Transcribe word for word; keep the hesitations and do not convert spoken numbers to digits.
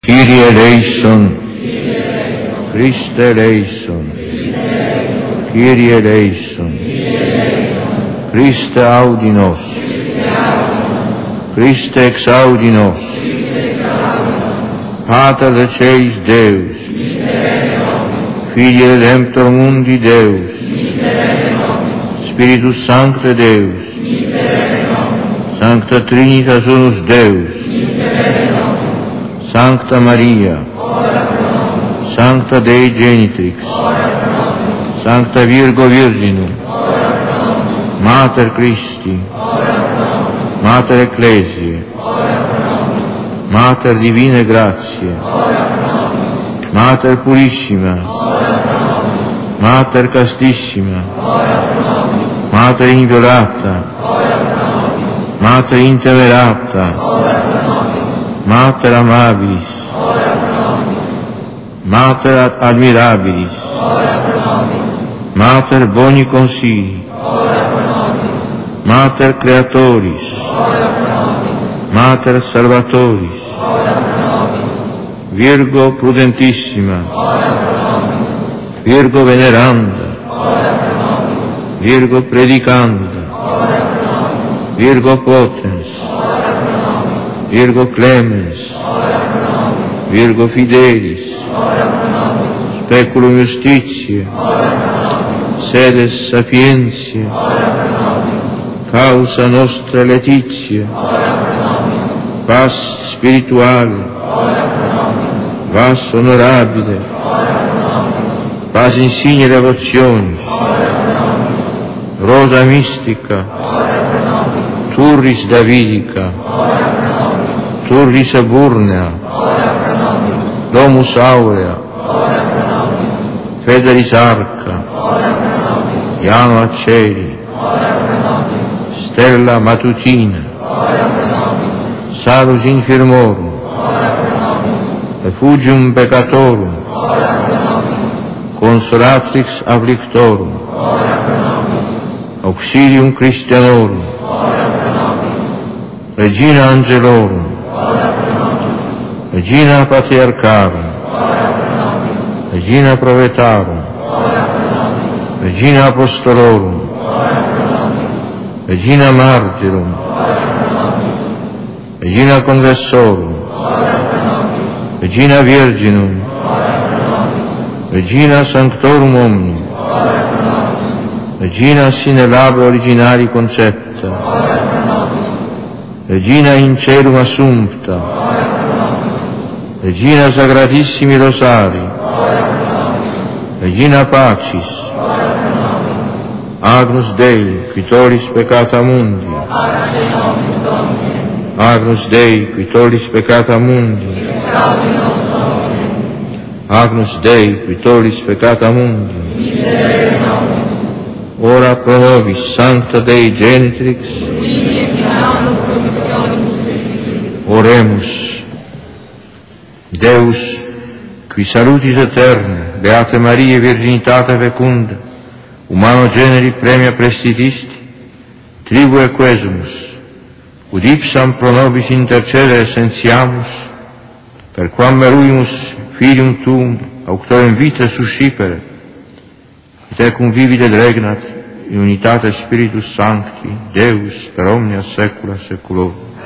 Kyrie eleison, Christe eleison, Kyrie eleison, Christe audi nos, Christe exaudi nos, Pater de celis Deus, Filii Redemptor mundi Deus, Spiritus Sancte Deus, Sancta Trinitas unus Deus, Sancta Maria, Sancta Dei Genitrix, Sancta Virgo Virginum, Mater Christi, Mater Ecclesiae, Mater Divine Grazie, Mater Purissima, Mater Castissima, Mater Inviolata, Mater Intemerata, Mater Amabilis, Mater Admirabilis, Mater Boni Consigli, Mater Creatoris, Mater Salvatoris, Virgo Prudentissima, Virgo Veneranda, Virgo Predicanda, Virgo Potens, Virgo Clemens, Virgo Fidelis, Speculum Justitiae, Sedes Sapientiae, Causa Nostra Laetitia, Vas Spirituale, Vas Honorabile, Vas Insigne Devotionis, Rosa Mystica, Turris Davidica, Turris Aburnea, Domus Aurea, Federis Arca, Iano Acceli, Stella Matutina, Salus Infirmorum, Refugium Peccatorum, Consolatrix Afflictorum, Auxilium Christianorum, Regina Angelorum, Regina Patriarcharum, Regina Prophetarum, Regina Apostolorum, Regina Martyrum, Regina Conversorum, Regina Virginum, Regina Sanctorum Omnium, Regina sine labore originari concepta, Regina in celum assumpta, Regina Sacratissimi Rosari, Regina Pacis, Agnus Dei, qui tollis peccata mundi, Agnus Dei, qui tollis peccata mundi, Agnus Dei, qui tollis peccata mundi, ora pro nobis Sancta Dei Genitrix, oremus. Deus, qui salutis aeterne, Beate Maria, Virginitate fecunda, humano generi premia prestitisti, tribue quesumus, ud ipsam pro nobis intercedere sentiamus, per quam meruimus filium tuum, auctorem vitae suscipere, et ecum vivit et regnat in unitate Spiritus Sancti, Deus, per omnia saecula saeculorum.